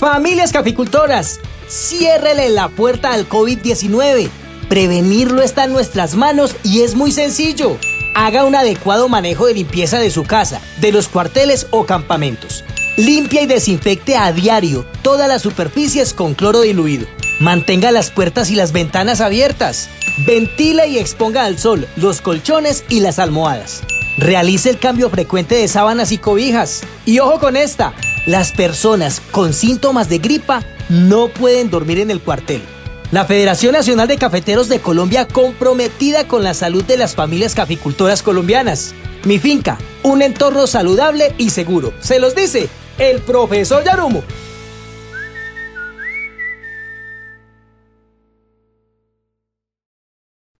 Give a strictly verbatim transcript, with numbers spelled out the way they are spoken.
Familias caficultoras, ciérrele la puerta al COVID diecinueve. Prevenirlo está en nuestras manos y es muy sencillo. Haga un adecuado manejo de limpieza de su casa, de los cuarteles o campamentos. Limpia y desinfecte a diario todas las superficies con cloro diluido. Mantenga las puertas y las ventanas abiertas. Ventila y exponga al sol los colchones y las almohadas. Realice el cambio frecuente de sábanas y cobijas. Y ojo con esta, las personas con síntomas de gripa no pueden dormir en el cuartel. La Federación Nacional de Cafeteros de Colombia, comprometida con la salud de las familias caficultoras colombianas. Mi finca, un entorno saludable y seguro. Se los dice el profesor Yarumo.